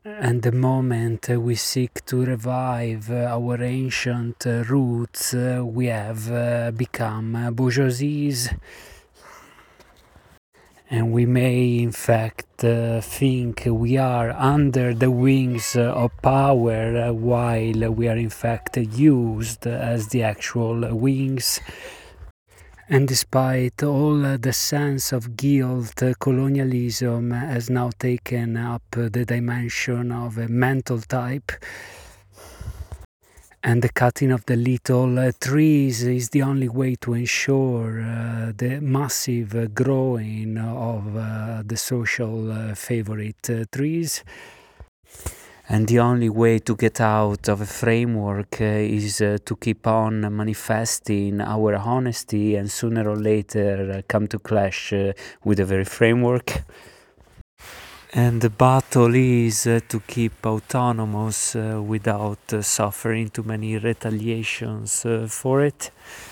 And the moment we seek to revive our ancient roots, we have become bourgeoisies. And we may in fact think we are under the wings of power while we are in fact used as the actual wings. And despite all the sense of guilt, colonialism has now taken up the dimension of a mental type. And the cutting of the little trees is the only way to ensure the massive growing of the social favorite trees. And the only way to get out of a framework is to keep on manifesting our honesty and sooner or later come to clash with the very framework. And the battle is to keep autonomous without suffering too many retaliations for it.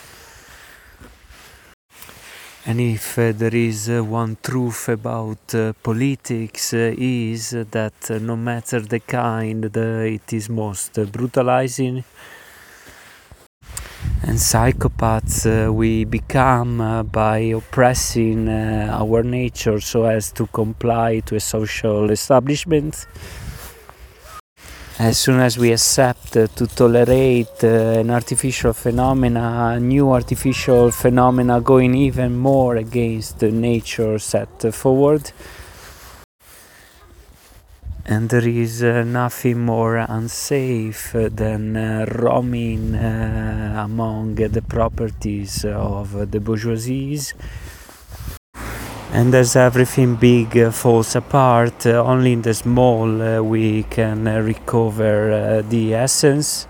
And if there is one truth about politics is that no matter the kind, it is most brutalizing. And psychopaths we become by oppressing our nature so as to comply to a social establishment. As soon as we accept to tolerate an artificial phenomena, new artificial phenomena going even more against the nature set forward. And there is nothing more unsafe than roaming among the properties of the bourgeoisies. And as everything big falls apart, only in the small we can recover the essence.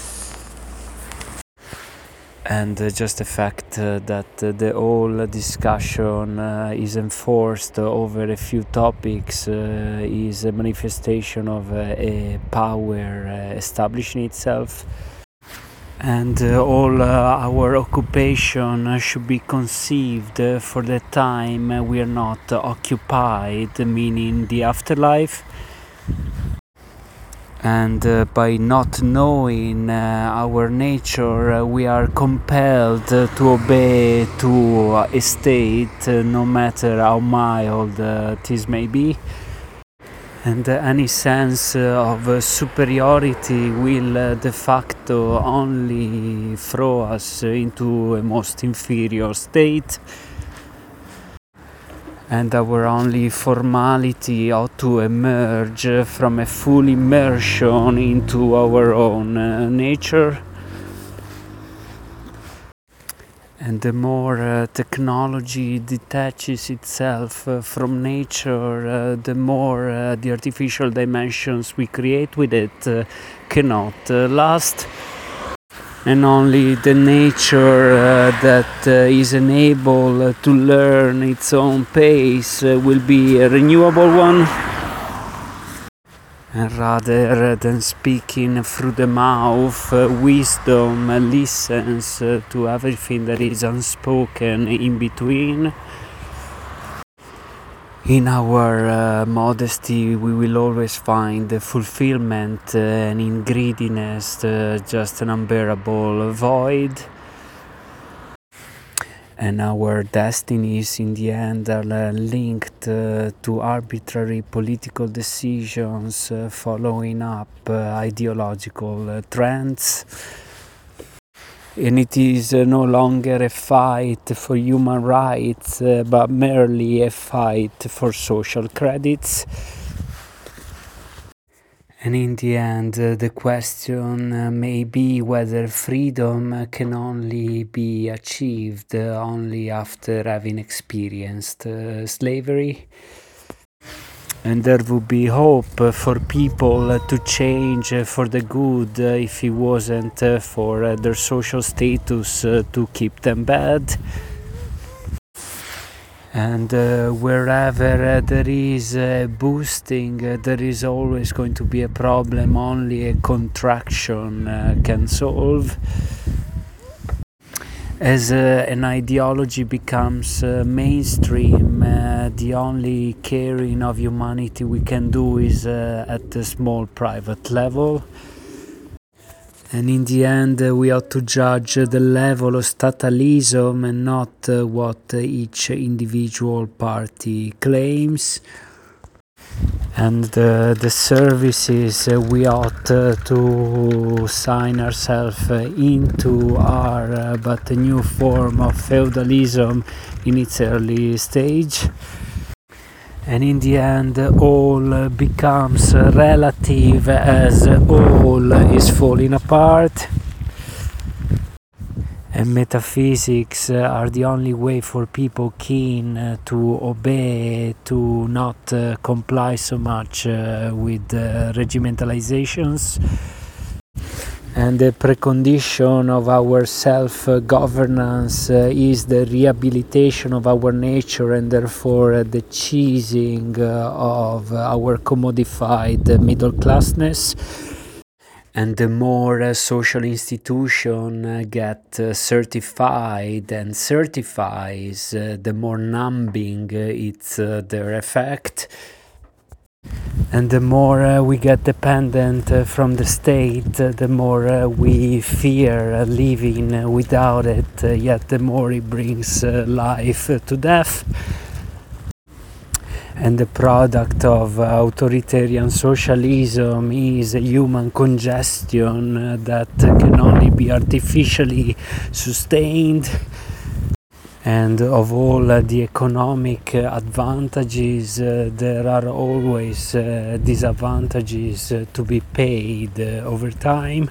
And just the fact that the whole discussion is enforced over a few topics is a manifestation of a power establishing itself. And all our occupation should be conceived for the time we are not occupied, meaning the afterlife. And by not knowing our nature, we are compelled to obey to a state, no matter how mild this may be. And any sense of superiority will de facto only throw us into a most inferior state. And our only formality ought to emerge from a full immersion into our own nature. And the more technology detaches itself from nature, the more the artificial dimensions we create with it cannot last. And only the nature that is enabled to learn its own pace will be a renewable one. And rather than speaking through the mouth, wisdom listens to everything that is unspoken in between. In our modesty, we will always find fulfillment, and in greediness, just an unbearable void. And our destinies in the end are linked to arbitrary political decisions following up ideological trends. And it is no longer a fight for human rights, but merely a fight for social credits. And in the end, the question may be whether freedom can only be achieved only after having experienced slavery. And there would be hope for people to change for the good if it wasn't for their social status to keep them bad. And wherever there is boosting, there is always going to be a problem only a contraction can solve. As an ideology becomes mainstream, the only caring of humanity we can do is at a small private level. And in the end, we ought to judge the level of statalism and not what each individual party claims. And the services we ought to sign ourselves into are but a new form of feudalism in its early stage. And in the end, all becomes relative as all is falling apart. And metaphysics are the only way for people keen to obey, to not comply so much with regimentalizations. And the precondition of our self-governance is the rehabilitation of our nature and therefore the cheesing of our commodified middle classness. And the more social institution get certified and certifies, the more numbing it's their effect. And the more we get dependent from the state, the more we fear living without it, yet the more it brings life to death. And the product of authoritarian socialism is a human congestion that can only be artificially sustained. And of all the economic advantages, there are always disadvantages to be paid over time.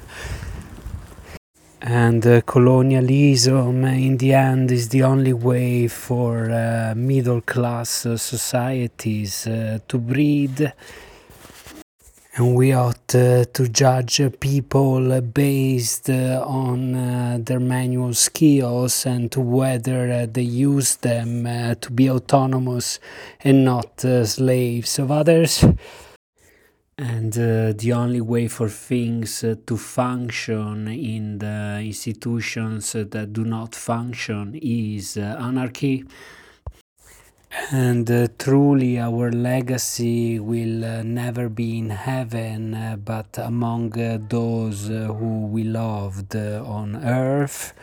And colonialism in the end is the only way for middle class societies to breed. And we ought to judge people based on their manual skills and to whether they use them to be autonomous and not slaves of others. And the only way for things to function in the institutions that do not function is anarchy. And truly our legacy will never be in heaven, but among those who we loved on earth.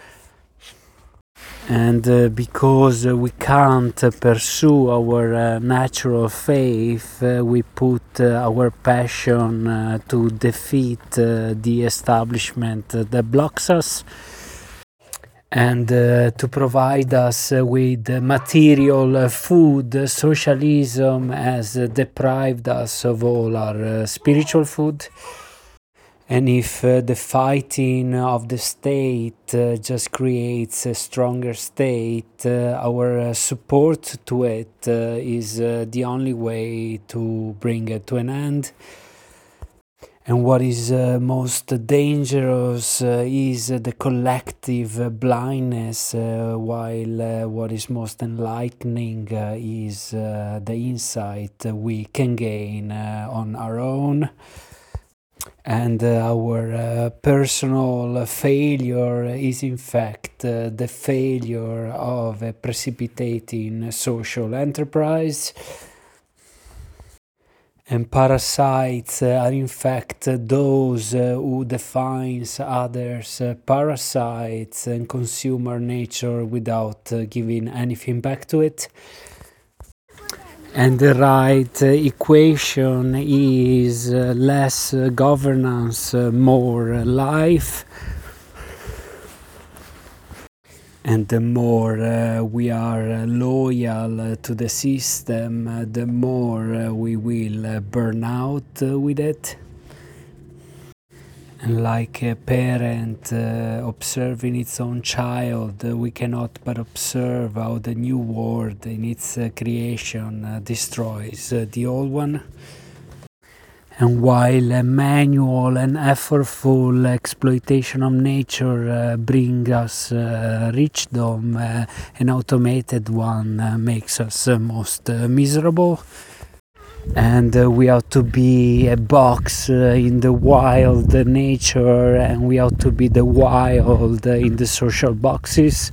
And because we can't pursue our natural faith, we put our passion to defeat the establishment that blocks us. And to provide us with material food, socialism has deprived us of all our spiritual food. And if the fighting of the state just creates a stronger state, our support to it is the only way to bring it to an end. And what is most dangerous is the collective blindness, while what is most enlightening is the insight we can gain on our own. And our personal failure is in fact the failure of a precipitating social enterprise. And parasites are in fact those who defines others parasites and consume our nature without giving anything back to it. And the right equation is less governance, more life. And the more we are loyal to the system, the more we will burn out with it. And like a parent observing its own child, we cannot but observe how the new world in its creation destroys the old one. And while a manual and effortful exploitation of nature bring us richdom, an automated one makes us most miserable. and we ought to be a box in the wild nature, and we ought to be the wild in the social boxes.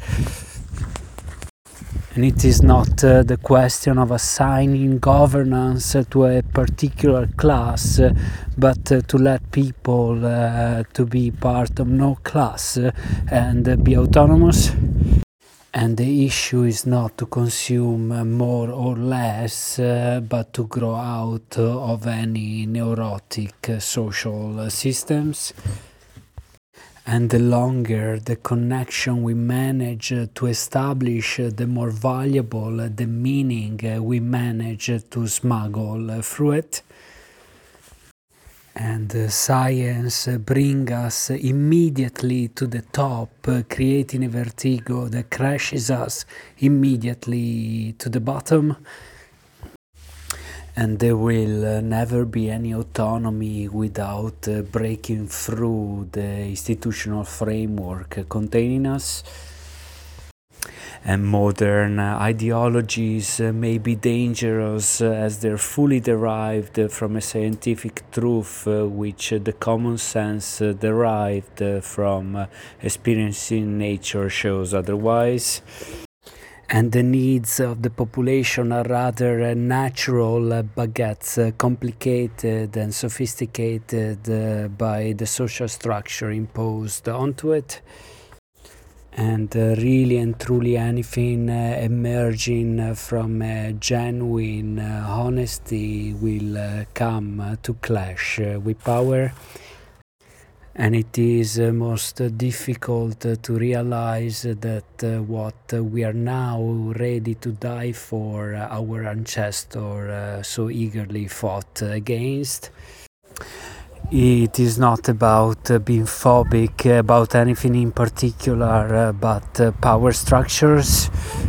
And it is not the question of assigning governance to a particular class, but to let people to be part of no class and be autonomous. And the issue is not to consume more or less, but to grow out of any neurotic social systems. And the longer the connection we manage to establish, the more valuable the meaning we manage to smuggle through it. And science brings us immediately to the top, creating a vertigo that crashes us immediately to the bottom. And there will never be any autonomy without breaking through the institutional framework containing us. And modern ideologies may be dangerous as they're fully derived from a scientific truth which the common sense derived from experiencing nature shows otherwise. And the needs of the population are rather natural but gets complicated and sophisticated by the social structure imposed onto it. And really and truly anything emerging from genuine honesty will come to clash with power. And it is most difficult to realize that what we are now ready to die for, our ancestors so eagerly fought against. It is not about being phobic about anything in particular, but power structures.